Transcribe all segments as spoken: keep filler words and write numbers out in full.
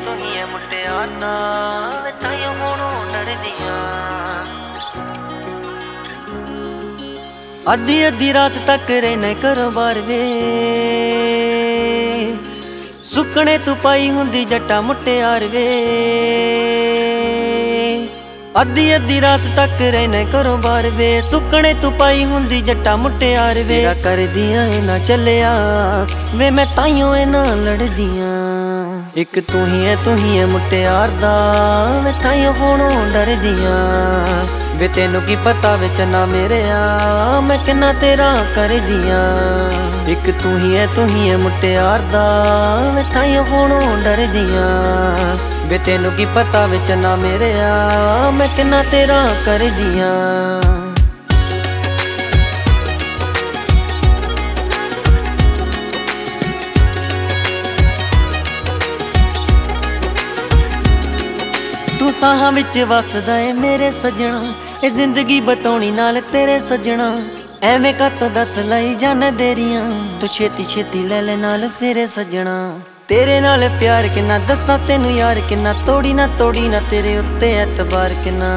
ਤੂੰ ਹੀ ਐ ਮੁਟਿਆਰ ਦਾ ਵੇ ਤਾਈਓ ਹੋਣੋਂ ਡਰਦੀਆਂ। ਅੱਧੀ ਅੱਧੀ ਰਾਤ ਤੱਕ ਰਹਿਣਾ ਘਰੋਂ ਬਾਹਰ ਵੇ, ਸੁੱਕਣੇ ਤੂੰ ਪਾਈ ਹੁੰਦੀ ਜੱਟਾ ਮੁਟਿਆਰ ਵੇ। ਅੱਧੀ ਅੱਧੀ ਰਾਤ ਤੱਕ ਰਹਿਣਾ ਘਰੋਂ ਬਾਹਰ ਵੇ, ਸੁੱਕਣੇ ਤੂੰ ਪਾਈ ਹੁੰਦੀ ਜੱਟਾ ਮੁਟਿਆਰ ਵੇ। ਤੇਰਾ ਕਰਦੀਆਂ ਏ ਨਾ ਚੱਲਿਆ ਵੇ ਮੈਂ ਤਾਈਓ ਏ ਨਾ ਲੜਦੀਆਂ। ਇੱਕ ਤੂੰ ਹੀ ਐ ਤੂੰ ਹੀ ਐ ਮੁਟਿਆਰ ਦਾ ਵੇ ਤਾਈਓ ਹੋਣੋਂ ਡਰਦੀਆਂ। ਵੇ ਤੈਨੂੰ ਕੀ ਪਤਾ ਵੇ ਚੰਨਾ ਮੇਰਿਆ ਮੈਂ ਕਿੰਨਾ ਤੇਰਾ ਕਰਦੀਆਂ। ਇੱਕ ਤੂੰ ਹੀ ਐ ਤੂੰ ਹੀ ਐ ਮੁਟਿਆਰ ਦਾ ਵੇ ਤਾਈਓ ਹੋਣੋਂ ਡਰਦੀਆਂ। ਵੇ ਤੈਨੂੰ ਕੀ ਪਤਾ ਵੇ ਚੰਨਾ ਮੇਰਿਆ ਮੈਂ ਕਿੰਨਾ ਤੇਰਾ ਕਰਦੀਆਂ। ਤੂੰ ਸਾਹਾਂ ਵਿੱਚ ਵਸਦਾ ਏ ਮੇਰੇ ਸੱਜਣਾ, ਇਹ ਜ਼ਿੰਦਗੀ ਬਤਾਉਣੀ ਨਾਲ ਤੇਰੇ ਸੱਜਣਾ। ਐਵੇਂ ਕਾਤੋਂ ਦੱਸ ਲਈ ਜਾਨ ਦੇਰੀਆਂ, ਤੂੰ ਛੇਤੀ ਛੇਤੀ ਲੈ ਲੈ ਨਾਲ ਤੇਰੇ ਸੱਜਣਾ। ਤੇਰੇ ਨਾਲ ਪਿਆਰ ਕਿੰਨਾ ਦੱਸਾਂ ਤੈਨੂੰ ਯਾਰ ਕਿੰਨਾ, ਤੋੜੀ ਨਾ ਤੋੜੀ ਨਾ ਤੇਰੇ ਉੱਤੇ ਐਤਬਾਰ ਕਿੰਨਾ।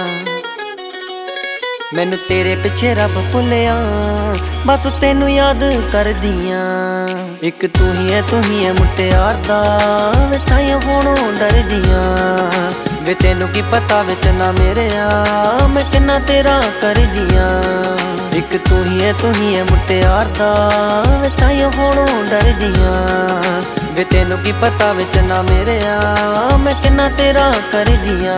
ਮੈਨੂੰ ਤੇਰੇ ਪਿੱਛੇ ਰੱਬ ਭੁੱਲਿਆ ਬਸ ਤੈਨੂੰ ਯਾਦ ਕਰਦੀਆਂ। ਇੱਕ ਤੂੰ ਹੀ ਐ ਤੂੰ ਹੀ ਐ ਮੁਟਿਆਰ ਦਾ ਵੇ ਤਾਈਓ ਹੋਣੋਂ ਡਰਦੀਆਂ। ਵੇ ਤੈਨੂੰ ਕੀ ਪਤਾ ਵੇ ਚੰਨਾ ਮੇਰਿਆ ਮੈਂ ਕਿੰਨਾ ਤੇਰਾ ਕਰਦੀਆਂ। ਇੱਕ ਤੂੰ ਹੀ ਐ ਤੂੰ ਹੀ ਐ ਮੁਟਿਆਰ ਦਾ ਵੇ ਤਾਈਓ ਹੋਣੋਂ ਡਰਦੀਆਂ। ਵੇ ਤੈਨੂੰ ਕੀ ਪਤਾ ਵੇ ਚੰਨਾ ਮੇਰਿਆ ਮੈਂ ਕਿੰਨਾ ਤੇਰਾ ਕਰਦੀਆਂ।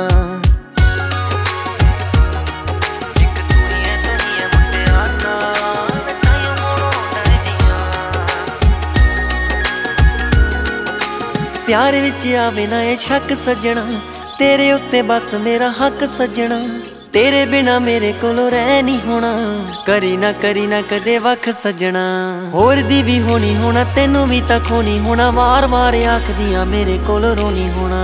ਪਿਆਰ ਵਿੱਚ ਆਵੇ ਨਾ ਇਹ ਸ਼ੱਕ ਸੱਜਣਾ, ਤੇਰੇ ਉੱਤੇ ਬਸ ਮੇਰਾ ਹੱਕ ਸੱਜਣਾ। ਤੇਰੇ ਬਿਨਾ ਮੇਰੇ ਕੋਲੋਂ ਰਹਿ ਨਹੀਂ ਹੋਣਾ, ਕਰੀ ਨਾ ਕਰੀ ਨਾ ਕਦੇ ਵੱਖ ਸੱਜਣਾ। ਹੋਰ ਦੀ ਵੀ ਹੋਣੀ ਹੋਣਾ ਤੈਨੂੰ ਵੀ ਤਾਂ ਖੋਣੀ ਹੋਣਾ, ਵਾਰ ਵਾਰ ਆਖਦੀਆਂ ਮੇਰੇ ਕੋਲ ਰੋਣੀ ਹੋਣਾ।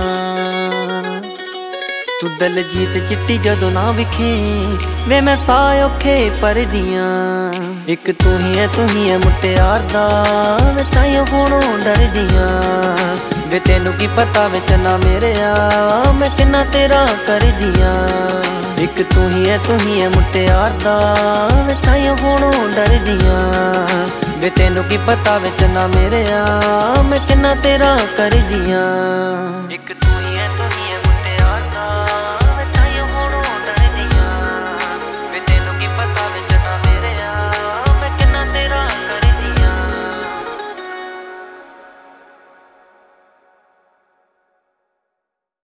ਤੂੰ ਦਲਜੀਤ ਚਿੱਟੀ ਜਦੋਂ ਨਾ ਵਿਖੇ ਵੇ ਮੈਂ ਸਾਹ ਔਖੇ ਭਰਦੀਆਂ। ਇੱਕ ਤੂੰ ਹੀ ਐ ਤੂੰ ਹੀ ਐ ਮੁਟਿਆਰ ਦਾ ਵੇ ਤਾਈਓ ਹੋਣੋਂ ਡਰਦੀਆਂ। ਵੇ ਤੈਨੂੰ ਕੀ ਪਤਾ ਵੇ ਚੰਨਾ ਮੇਰਿਆ ਮੈਂ ਕਿੰਨਾ ਤੇਰਾ ਕਰਦੀਆਂ। ਇੱਕ ਤੂੰ ਹੀ ਐ ਤੂੰ ਹੀ ਐ ਮੁਟਿਆਰ ਦਾ ਵੇ ਤਾਈਓ ਹੋਣੋਂ ਡਰਦੀਆਂ। ਵੇ ਤੈਨੂੰ ਕੀ ਪਤਾ ਵੇ ਚੰਨਾ ਮੇਰਿਆ ਮੈਂ ਕਿੰਨਾ ਤੇਰਾ ਕਰਦੀਆਂ। ਇੱਕ ਤੂੰ